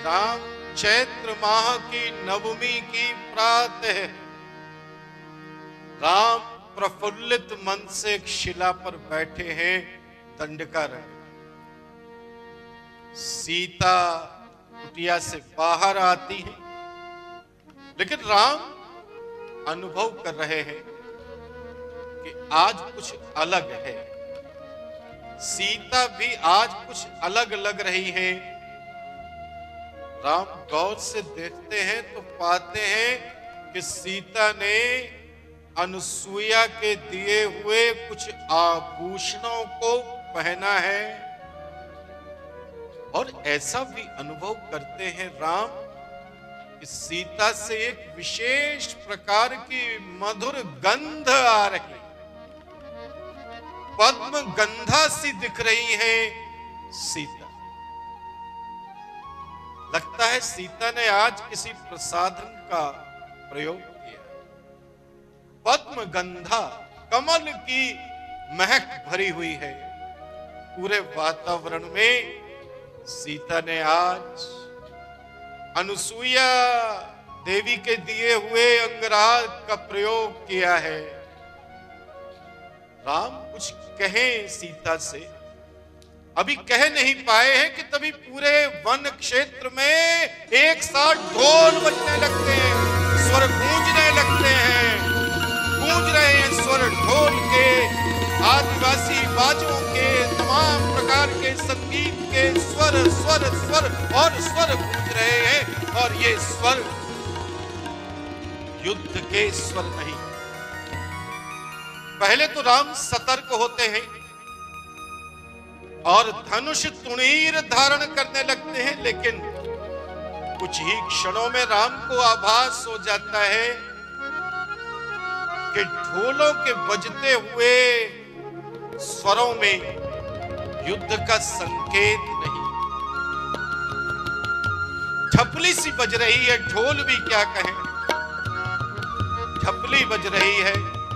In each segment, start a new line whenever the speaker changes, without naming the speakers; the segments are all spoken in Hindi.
राम चैत्र माह की नवमी की प्रातः राम प्रफुल्लित मन से एक शिला पर बैठे हैं, दंडका रंग। सीता कुटिया से बाहर आती है, लेकिन राम अनुभव कर रहे हैं कि आज कुछ अलग है। सीता भी आज कुछ अलग लग रही है। राम गौर से देखते हैं तो पाते हैं कि सीता ने अनुसुईया के दिए हुए कुछ आभूषणों को पहना है, और ऐसा भी अनुभव करते हैं राम कि सीता से एक विशेष प्रकार की मधुर गंध आ रही, पद्म गंधा सी दिख रही है सीता। लगता है सीता ने आज किसी प्रसाधन का प्रयोग किया। पद्म गंधा, कमल की महक भरी हुई है पूरे वातावरण में। सीता ने आज अनुसुईया देवी के दिए हुए अंगराग का प्रयोग किया है। राम कुछ कहें सीता से, अभी कह नहीं पाए हैं कि तभी पूरे वन क्षेत्र में एक साथ ढोल बजने लगते हैं, स्वर गूंजने लगते हैं। गूंज रहे हैं स्वर ढोल के, आदिवासी बाजों के, तमाम प्रकार के संगीत के स्वर स्वर स्वर और स्वर गूंज रहे हैं। और ये स्वर युद्ध के स्वर नहीं। पहले तो राम सतर्क होते हैं और धनुष तुणीर धारण करने लगते हैं, लेकिन कुछ ही क्षणों में राम को आभास हो जाता है कि ढोलों के बजते हुए स्वरों में युद्ध का संकेत नहीं। झपली सी बज रही है, ढोल भी क्या कहें, झपली बज रही है,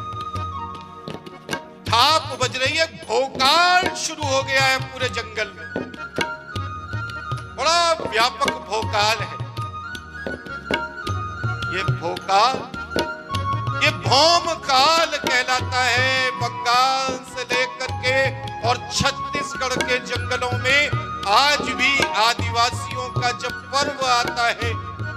थाप बज रही है, भोकाल शुरू हो गया है पूरे जंगल में। बड़ा व्यापक भोकाल है ये भोकाल। ये भौम काल कहलाता है। बंगाल से लेकर के और छत्तीसगढ़ के जंगलों में आज भी आदिवासियों का जब पर्व आता है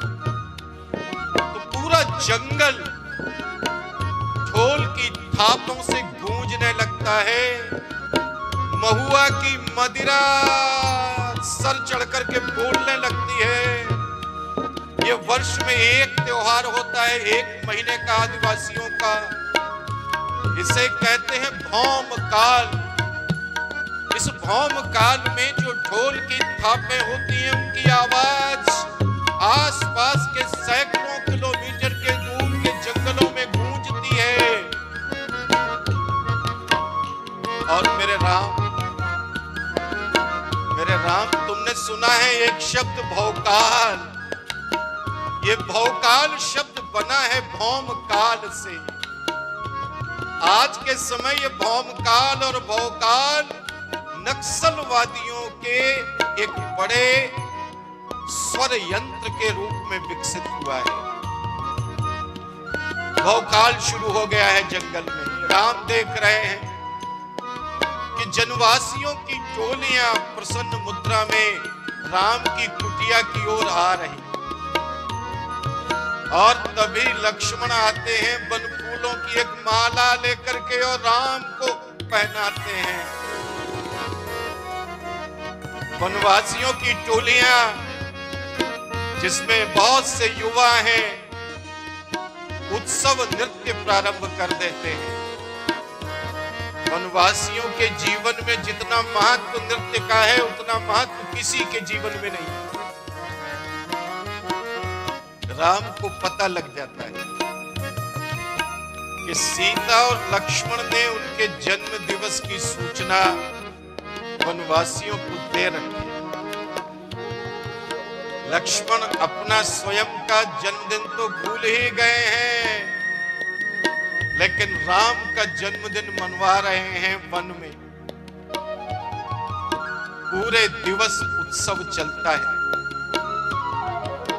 तो पूरा जंगल ढोल की थापों से गूंजने लगता है। महुआ की मदिरा सर चढ़कर के बोलने लगती है। ये वर्ष में एक त्योहार होता है, एक महीने का आदिवासियों का, इसे कहते हैं भौम काल। इस भौम काल में जो ढोल की थापें होती हैं, उनकी आवाज आसपास के सैकड़ों किलोमीटर के दूर के जंगलों में गूंजती है। और मेरे राम तुमने सुना है एक शब्द भौकाल। ये भौकाल शब्द बना है भौम काल से। आज के समय ये भौम काल और भौकाल नक्सलवादियों के एक बड़े स्वर यंत्र के रूप में विकसित हुआ है। भौकाल शुरू हो गया है जंगल में। राम देख रहे हैं कि जनवासियों की टोलियां प्रसन्न मुद्रा में राम की कुटिया की ओर आ रही, और तभी लक्ष्मण आते हैं वन फूलों की एक माला लेकर के और राम को पहनाते हैं। वनवासियों की टोलियां, जिसमें बहुत से युवा हैं, उत्सव नृत्य प्रारंभ कर देते हैं। वनवासियों के जीवन में जितना महत्व नृत्य का है, उतना महत्व किसी के जीवन में नहीं है। राम को पता लग जाता है कि सीता और लक्ष्मण ने उनके जन्म दिवस की सूचना वनवासियों को दे रखी है। लक्ष्मण अपना स्वयं का जन्मदिन तो भूल ही गए हैं, लेकिन राम का जन्मदिन मनवा रहे हैं वन में। पूरे दिवस उत्सव चलता है।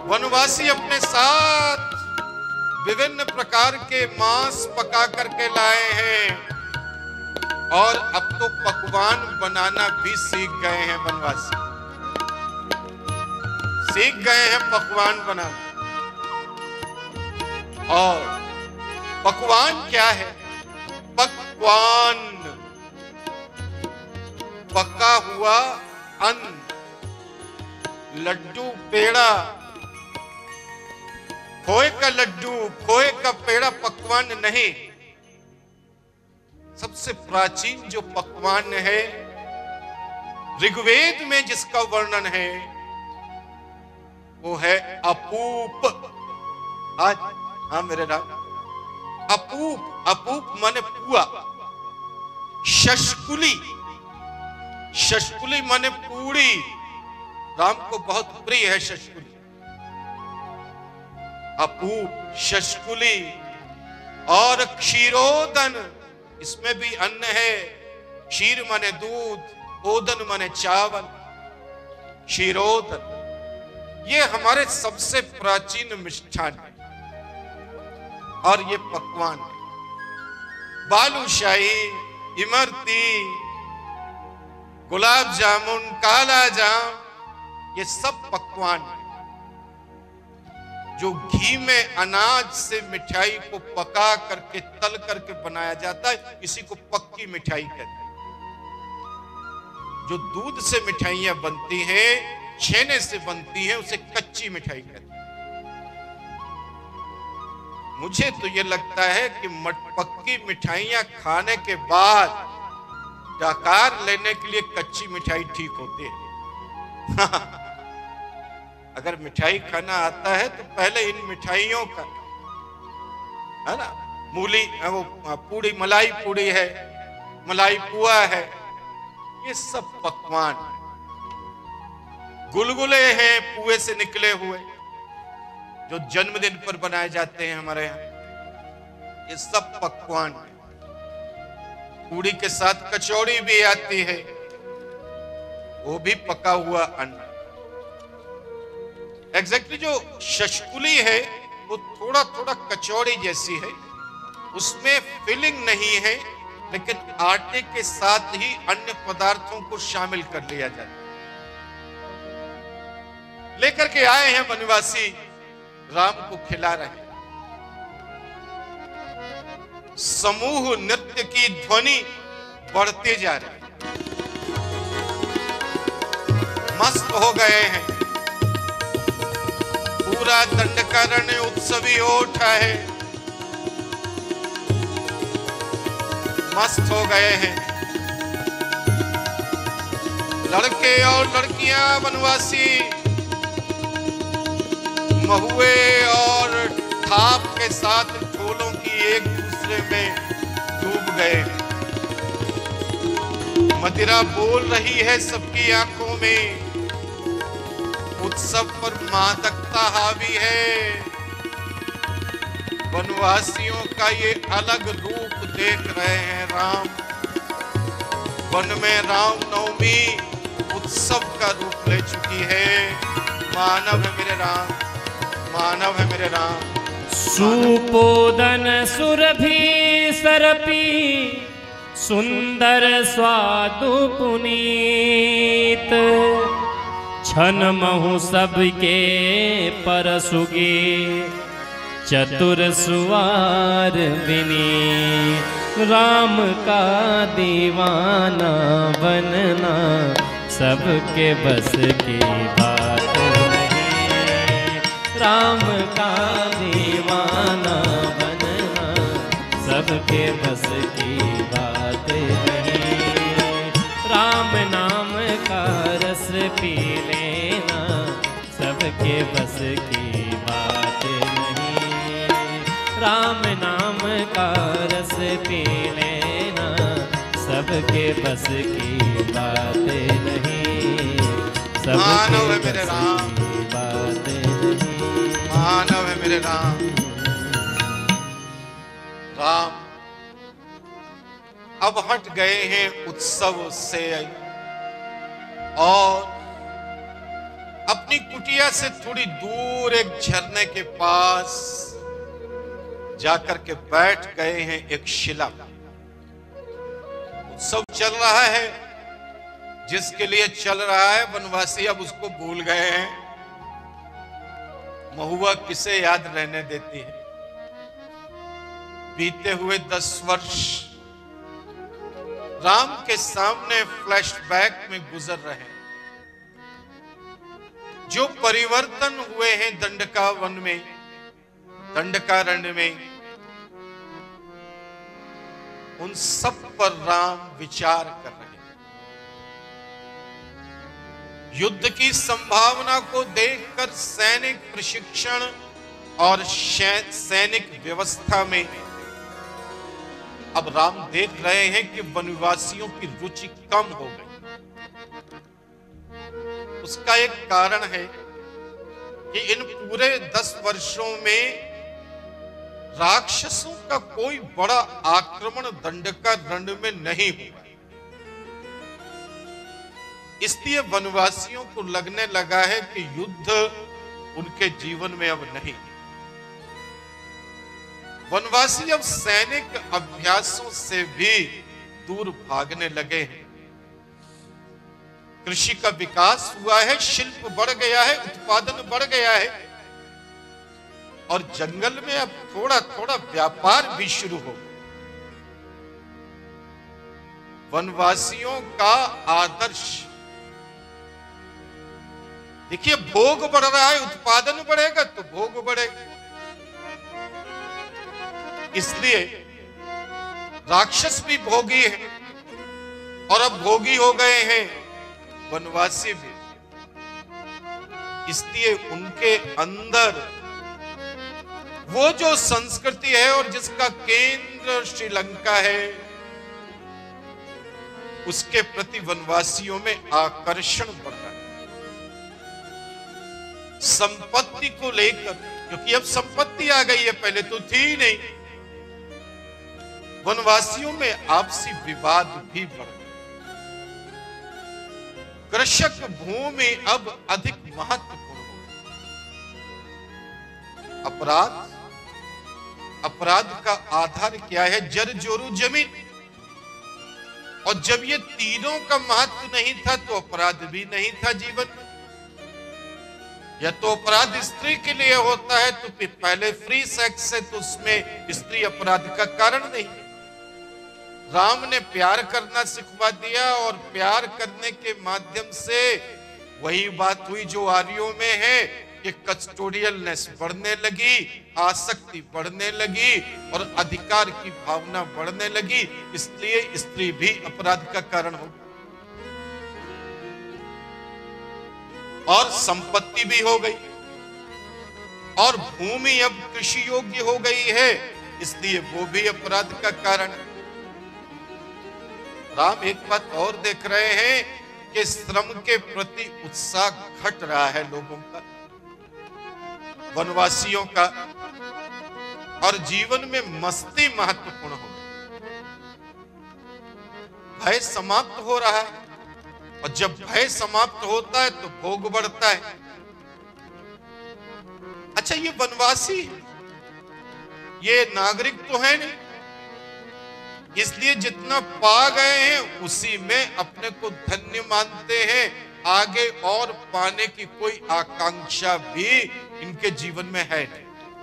वनवासी अपने साथ विभिन्न प्रकार के मांस पका करके लाए हैं और अब तो पकवान बनाना भी सीख गए हैं। वनवासी सीख गए हैं पकवान बनाना। और पकवान क्या है? पकवान पका हुआ अन्न, लड्डू, पेड़ा। खोए का लड्डू, खोए का पेड़ा पकवान नहीं। सबसे प्राचीन जो पकवान है, ऋग्वेद में जिसका वर्णन है, वो है अपूप। आज हाँ मेरे राम, अपूप। अपूप माने पुआ। शशकुली, शशकुली माने पूड़ी। राम को बहुत प्रिय है शशकुली। अपूप, शशकुली और क्षीरोदन, इसमें भी अन्न है। क्षीर माने दूध, ओदन माने चावल। क्षीरोदन ये हमारे सबसे प्राचीन मिष्ठान है और ये पकवान है। बालूशाही, इमरती, गुलाब जामुन, काला जाम, ये सब पकवान है। जो घी में अनाज से मिठाई को पका करके तल करके बनाया जाता है, इसी को पक्की मिठाई कहते हैं। जो दूध से मिठाइयां बनती हैं, छेने से बनती हैं, उसे कच्ची मिठाई कहते हैं। मुझे तो यह लगता है कि पक्की मिठाइयां खाने के बाद डकार लेने के लिए कच्ची मिठाई ठीक होती है। अगर मिठाई खाना आता है तो पहले इन मिठाइयों का, है ना, मूली, वो पूड़ी, मलाई पूड़ी है, मलाई पुआ है, ये सब पकवान है। गुलगुले हैं पुए से निकले हुए, जो जन्मदिन पर बनाए जाते हैं हमारे यहाँ, ये सब पकवान है। पूड़ी के साथ कचौड़ी भी आती है, वो भी पका हुआ अन्न। एग्जैक्टली जो शशकुली है वो थोड़ा थोड़ा कचौड़ी जैसी है, उसमें फिलिंग नहीं है, लेकिन आटे के साथ ही अन्य पदार्थों को शामिल कर लिया जाता है। लेकर के आए हैं वनवासी, राम को खिला रहे हैं। समूह नृत्य की ध्वनि बढ़ते जा रही है। मस्त हो गए हैं। पूरा दंडकारण्य उत्सवी हो उठा है। मस्त हो गए हैं लड़के और लड़कियां वनवासी। महुए और थाप के साथ ढोलों की एक दूसरे में डूब गए। मदिरा बोल रही है सबकी आंखों में। उत्सव पर मादकता हावी है। वनवासियों का ये अलग रूप देख रहे हैं राम। वन में राम नवमी उत्सव का रूप ले चुकी है। मानव है मेरे राम, मानव है मेरे राम।
सुपोदन सुरभि सरपी सुंदर स्वादु पुनीत। छन महु सबके परसुगे चतुर सुवार बिनी। राम का दीवाना बनना सबके बस की बात नहीं। राम का दीवाना बनना सबके बस की बात नहीं। राम नाम का रस पी लेना सबके बस की बात नहीं। राम नाम का रस पी लेना सबके बस की बात नहीं।
मानव है मेरे राम,
की बात नहीं।
मानव है मेरे राम। राम अब हट गए हैं उत्सव से और अपनी कुटिया से थोड़ी दूर एक झरने के पास जाकर के बैठ गए हैं एक शिला। उत्सव चल रहा है, जिसके लिए चल रहा है वनवासी अब उसको भूल गए हैं। महुआ किसे याद रहने देती है। बीते हुए 10 वर्ष राम के सामने फ्लैशबैक में गुजर रहे हैं। जो परिवर्तन हुए हैं दंडका वन में, दंडकारण्य में, उन सब पर राम विचार कर रहे हैं। युद्ध की संभावना को देखकर सैनिक प्रशिक्षण और सैनिक व्यवस्था में अब राम देख रहे हैं कि वनवासियों की रुचि कम हो गई। उसका एक कारण है कि इन पूरे 10 वर्षों में राक्षसों का कोई बड़ा आक्रमण दंडकारण्य में नहीं हुआ। इसलिए वनवासियों को लगने लगा है कि युद्ध उनके जीवन में अब नहीं। वनवासी अब सैनिक अभ्यासों से भी दूर भागने लगे हैं। कृषि का विकास हुआ है, शिल्प बढ़ गया है, उत्पादन बढ़ गया है और जंगल में अब थोड़ा थोड़ा व्यापार भी शुरू हो। वनवासियों का आदर्श देखिए, भोग बढ़ रहा है, उत्पादन बढ़ेगा तो भोग बढ़ेगा। इसलिए राक्षस भी भोगी है और अब भोगी हो गए हैं वनवासी भी। इसलिए उनके अंदर वो जो संस्कृति है और जिसका केंद्र श्रीलंका है, उसके प्रति वनवासियों में आकर्षण बढ़ रहा है। संपत्ति को लेकर, क्योंकि अब संपत्ति आ गई है, पहले तो थी ही नहीं। वनवासियों में आपसी विवाद भी बढ़ गए। कृषक भूमि अब अधिक महत्वपूर्ण हो गई। अपराध का आधार क्या है? जर जोरू जमीन। और जब ये तीनों का महत्व नहीं था तो अपराध भी नहीं था जीवन। या तो अपराध स्त्री के लिए होता है तो फिर पहले फ्री सेक्स है, तो उसमें स्त्री अपराध का कारण नहीं। राम ने प्यार करना सिखवा दिया और प्यार करने के माध्यम से वही बात हुई जो आर्यों में है कि कस्टोडियलनेस बढ़ने लगी, आसक्ति बढ़ने लगी और अधिकार की भावना बढ़ने लगी। इसलिए स्त्री भी अपराध का कारण हो और संपत्ति भी हो गई और भूमि अब कृषि योग्य हो गई है, इसलिए वो भी अपराध का कारण है। राम एक बात और देख रहे हैं कि श्रम के प्रति उत्साह घट रहा है लोगों का, वनवासियों का, और जीवन में मस्ती महत्वपूर्ण हो गई। भय समाप्त हो रहा है और जब भय समाप्त होता है तो भोग बढ़ता है। अच्छा, ये वनवासी, ये नागरिक तो है नहीं, इसलिए जितना पा गए हैं उसी में अपने को धन्य मानते हैं। आगे और पाने की कोई आकांक्षा भी इनके जीवन में है नहीं।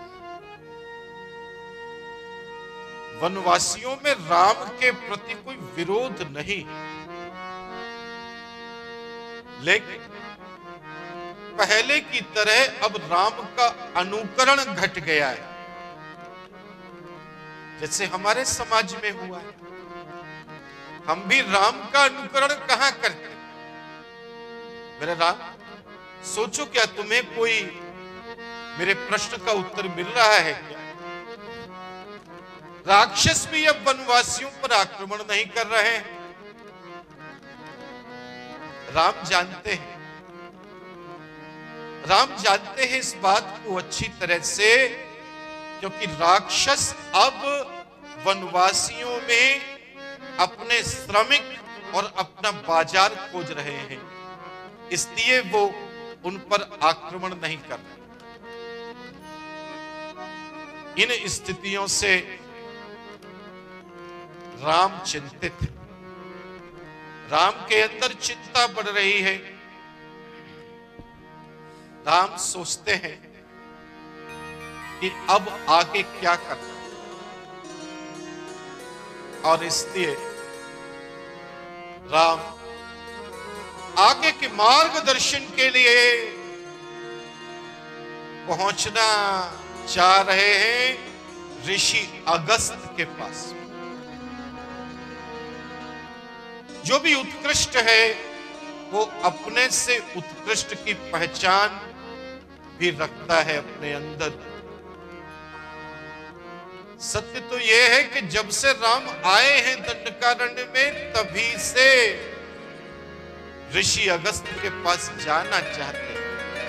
वनवासियों में राम के प्रति कोई विरोध नहीं, लेकिन पहले की तरह अब राम का अनुकरण घट गया है, जैसे हमारे समाज में हुआ है। हम भी राम का अनुकरण कहां करते? मेरे राम, सोचो क्या तुम्हें कोई मेरे प्रश्न का उत्तर मिल रहा है क्या? राक्षस भी अब वनवासियों पर आक्रमण नहीं कर रहे हैं। राम जानते हैं इस बात को अच्छी तरह से, क्योंकि राक्षस अब वनवासियों में अपने श्रमिक और अपना बाजार खोज रहे हैं। इसलिए वो उन पर आक्रमण नहीं करना। इन स्थितियों से राम चिंतित है। राम के अंदर चिंता बढ़ रही है। राम सोचते हैं कि अब आगे क्या करना, और इसलिए राम आगे के मार्गदर्शन के लिए पहुंचना चाह रहे हैं ऋषि अगस्त के पास। जो भी उत्कृष्ट है वो अपने से उत्कृष्ट की पहचान भी रखता है अपने अंदर। सत्य तो यह है कि जब से राम आए हैं दंडकारण्य में, तभी से ऋषि अगस्त के पास जाना चाहते हैं,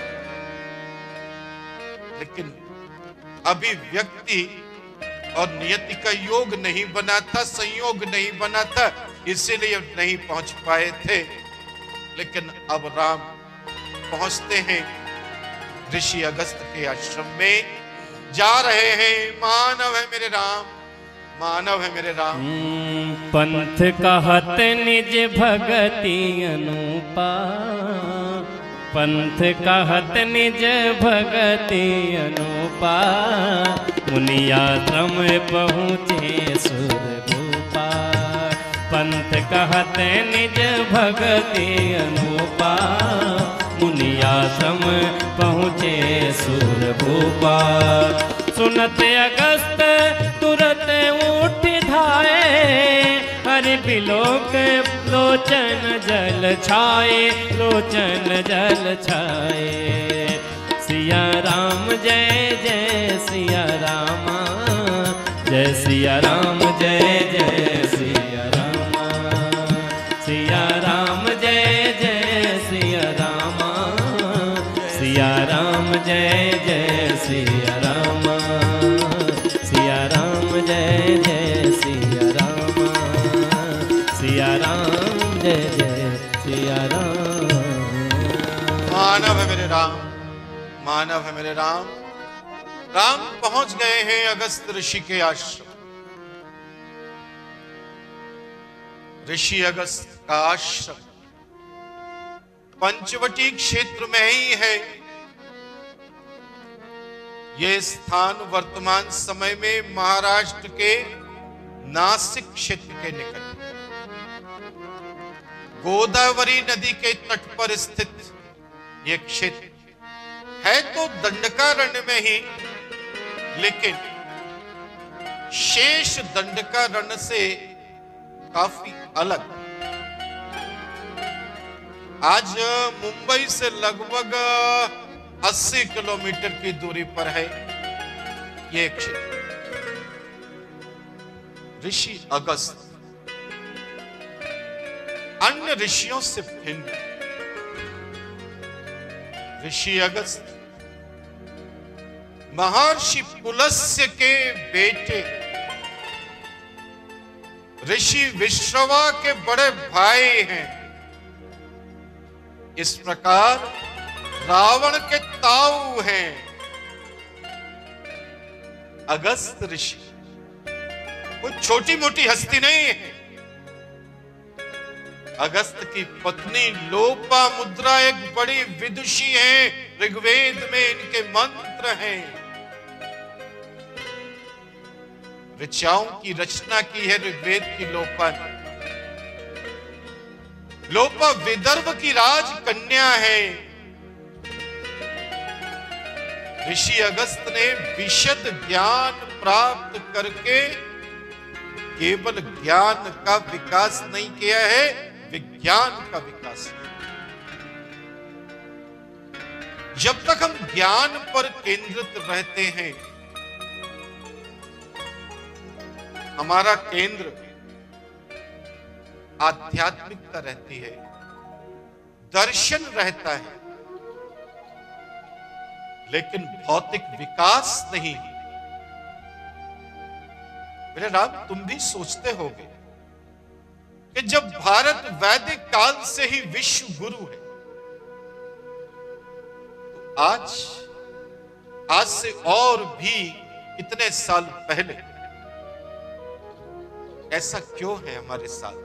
लेकिन अभी व्यक्ति और नियति का योग नहीं बना था, संयोग नहीं बना था, इसीलिए नहीं पहुंच पाए थे। लेकिन अब राम पहुंचते हैं ऋषि अगस्त के आश्रम में, जा रहे हैं। मानव है मेरे राम, मानव है मेरे राम।
पंथ कहत निज भगति अनुपा, पंथ कहत निज भगति अनुपा, मुनियाश्रम पहुँचे सुरभूपा। पंथ कहत निज भगति अनुपा, मुनियाश्रम पहुँचे सुरभूपा। सुनत अगस्त तुरत उठ धाये, हरि बिलोक लोचन जल छाए, लोचन जल छाए। सिया राम जय जय सिया रामा, जय सिया राम जय जय सिया रामा। सिया राम जय जय सिया रामा, सिया राम जय जय सिया रामा। सिया राम जय जय सिया रामा, सिया राम जय जय सिया राम।
मानव है मेरे राम, मानव है मेरे राम। राम पहुंच गए हैं अगस्त ऋषि के आश्रम। ऋषि अगस्त का आश्रम पंचवटी क्षेत्र में ही है। यह स्थान वर्तमान समय में महाराष्ट्र के नासिक क्षेत्र के निकट, गोदावरी नदी के तट पर स्थित यह क्षेत्र है तो दंडकारण्य में ही, लेकिन शेष दंडकारण्य से काफी अलग। आज मुंबई से लगभग 80 किलोमीटर की दूरी पर है यह क्षेत्र। ऋषि अगस्त अन्य ऋषियों से भिन्न। ऋषि अगस्त महर्षि पुलस्त्य के बेटे ऋषि विश्रवा के बड़े भाई हैं। इस प्रकार रावण के ताऊ हैं अगस्त ऋषि। कोई छोटी मोटी हस्ती नहीं है। अगस्त की पत्नी लोपामुद्रा एक बड़ी विदुषी हैं। ऋग्वेद में इनके मंत्र हैं। ऋचाओं की रचना की है ऋग्वेद की लोपा ने। लोपा विदर्भ की राजकन्या है। ऋषि अगस्त ने विशद ज्ञान प्राप्त करके केवल ज्ञान का विकास नहीं किया है, विज्ञान का विकास किया। जब तक हम ज्ञान पर केंद्रित रहते हैं, हमारा केंद्र आध्यात्मिकता रहती है, दर्शन रहता है, लेकिन भौतिक विकास नहीं। मेरे राम, तुम भी सोचते होगे कि जब भारत वैदिक काल से ही विश्व गुरु है, आज से और भी इतने साल पहले ऐसा क्यों है हमारे साथ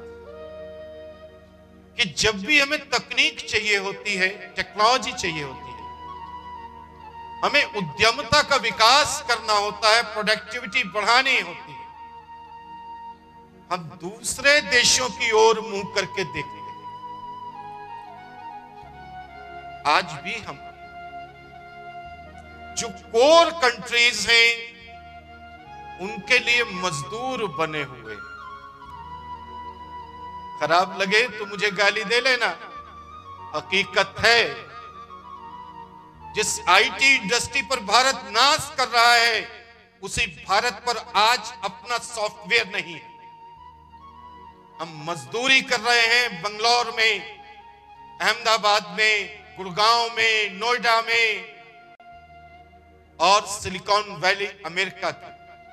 कि जब भी हमें तकनीक चाहिए होती है, टेक्नोलॉजी चाहिए होती है, हमें उद्यमता का विकास करना होता है, प्रोडक्टिविटी बढ़ानी होती है, हम दूसरे देशों की ओर मुंह करके देखते हैं। आज भी हम जो कोर कंट्रीज हैं उनके लिए मजदूर बने हुए। खराब लगे तो मुझे गाली दे लेना, हकीकत है। जिस आईटी इंडस्ट्री पर भारत नाश कर रहा है, उसी भारत पर आज अपना सॉफ्टवेयर नहीं है। हम मजदूरी कर रहे हैं बंगलौर में, अहमदाबाद में, गुड़गांव में, नोएडा में और सिलिकॉन वैली अमेरिका की।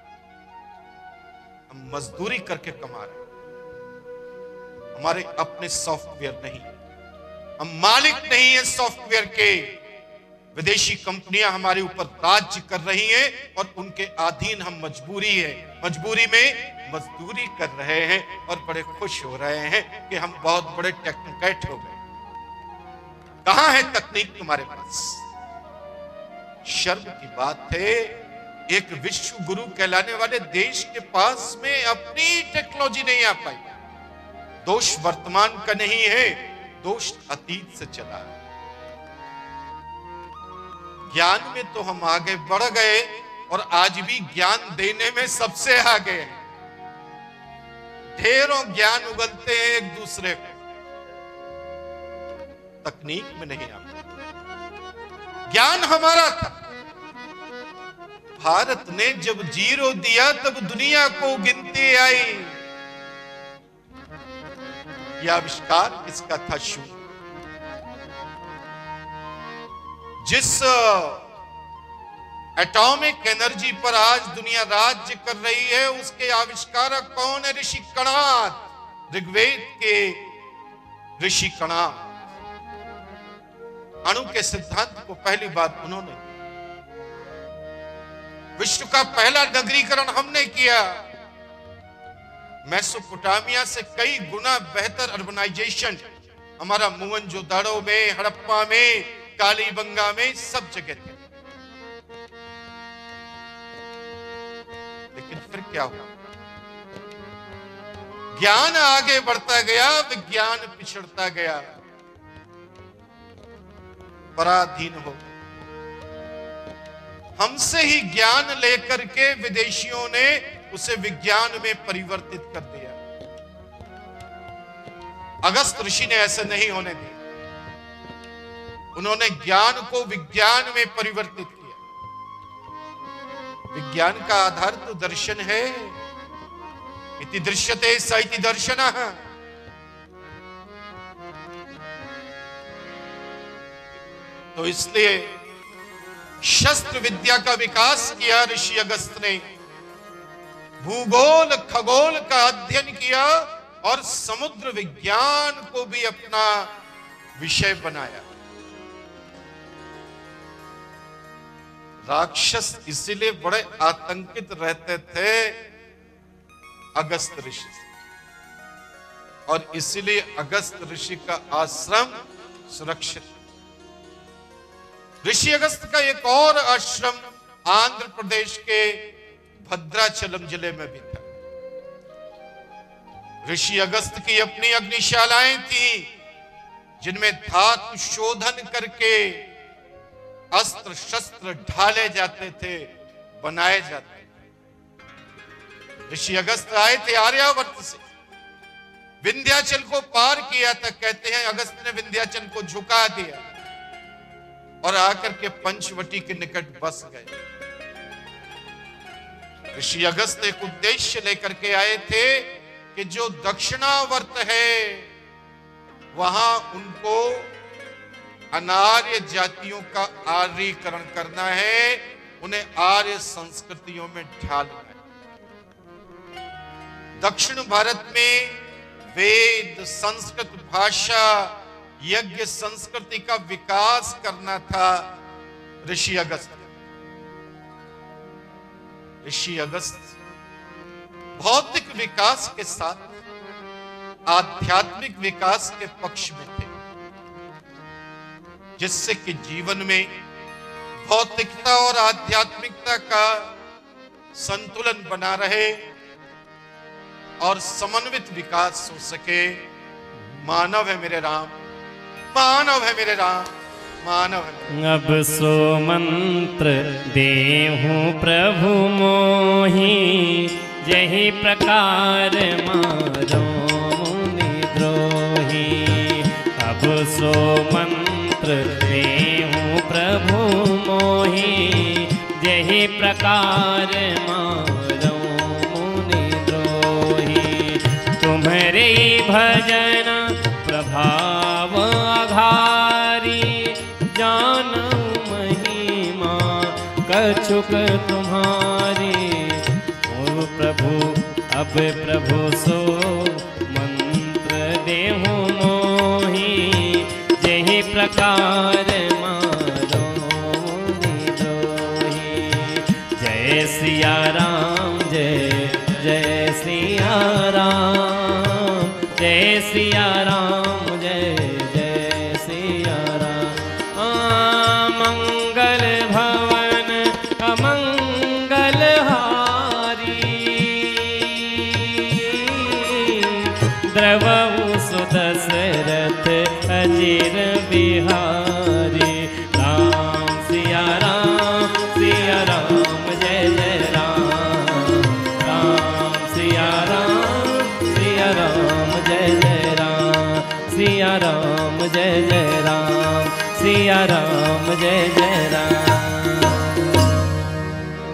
हम मजदूरी करके कमा रहे हैं, हमारे अपने सॉफ्टवेयर नहीं, हम मालिक नहीं है सॉफ्टवेयर के। विदेशी कंपनियां हमारे ऊपर राज्य कर रही हैं और उनके अधीन हम मजबूरी में मजदूरी कर रहे हैं और बड़े खुश हो रहे हैं कि हम बहुत बड़े टेक्नोक्रेट हो गए। कहां है तकनीक तुम्हारे पास? शर्म की बात है, एक विश्व गुरु कहलाने वाले देश के पास में अपनी टेक्नोलॉजी नहीं आ पाई। दोष वर्तमान का नहीं है, दोष अतीत से चला है। ज्ञान में तो हम आगे बढ़ गए और आज भी ज्ञान देने में सबसे आगे हैं। ढेरों ज्ञान उगलते हैं एक दूसरे को, तकनीक में नहीं आता। ज्ञान हमारा था। भारत ने जब जीरो दिया तब दुनिया को गिनती आई। यह आविष्कार किसका था? शून्य। जिस एटॉमिक एनर्जी पर आज दुनिया राज्य कर रही है, उसके आविष्कारक कौन है? ऋषि कणाद। ऋग्वेद के ऋषि कणाद। अणु के सिद्धांत को पहली बार उन्होंने, विश्व का पहला नगरीकरण हमने किया। मेसोपोटामिया से कई गुना बेहतर अर्बनाइजेशन हमारा मोहनजोदड़ो में, हड़प्पा में, कालीबंगा में, सब जगह थे। लेकिन फिर क्या हुआ? ज्ञान आगे बढ़ता गया, विज्ञान पिछड़ता गया, पराधीन हो गया। हमसे ही ज्ञान लेकर के विदेशियों ने उसे विज्ञान में परिवर्तित कर दिया। अगस्त ऋषि ने ऐसे नहीं होने दिया। उन्होंने ज्ञान को विज्ञान में परिवर्तित किया। विज्ञान का आधार तो दर्शन है। इति दृश्यते स इति दर्शनः। तो इसलिए शस्त्र विद्या का विकास किया ऋषि अगस्त ने। भूगोल खगोल का अध्ययन किया और समुद्र विज्ञान को भी अपना विषय बनाया। राक्षस इसीलिए बड़े आतंकित रहते थे अगस्त ऋषि से, और इसीलिए अगस्त ऋषि का आश्रम सुरक्षित। ऋषि अगस्त का एक और आश्रम आंध्र प्रदेश के भद्राचलम जिले में भी था। ऋषि अगस्त की अपनी अग्निशालाएं थी, जिनमें धातु शोधन करके अस्त्र शस्त्र ढाले जाते थे, बनाए जाते थे। ऋषि अगस्त आए थे आर्यावर्त से, विंध्याचल को पार किया था। कहते हैं अगस्त ने विंध्याचल को झुका दिया और आकर के पंचवटी के निकट बस गए। ऋषि अगस्त एक उद्देश्य लेकर के आए थे कि जो दक्षिणावर्त है वहां उनको अनार्य जातियों का आर्यीकरण करना है, उन्हें आर्य संस्कृतियों में ढालना है। दक्षिण भारत में वेद, संस्कृत भाषा, यज्ञ संस्कृति का विकास करना था, ऋषि अगस्त भौतिक विकास के साथ आध्यात्मिक विकास के पक्ष में थे, जिससे कि जीवन में भौतिकता और आध्यात्मिकता का संतुलन बना रहे और समन्वित विकास हो सके। मानव है मेरे राम, मानव है मेरे राम, मानव है।
अब सो मंत्र देहूं प्रभु मोहि, जहि प्रकार मारो निद्रोही। अब सो मंत्र देहूं प्रभु मोहि, जहि प्रकार मारो निद्रोही। तुम्हारे भजन प्रभाव आघारी, जानू महिमा कछुक तुम्हारी। ओ प्रभु अब प्रभु सो मंत्र देहूं मोहि, जहि प्रकार मारो निद्रोही। जय सिया राम, जय जय सिया राम, जय सिया राम, जय जय सिया राम। मंगल भवन अमंगल हारी, द्रवहु सुदशरथ अजिर बिहारी। राम सिया राम, सिया राम, जय जय राम। राम सिया राम, सिया राम, जय जय राम। सिया राम, जय जय राम, सिया राम, जय जय राम।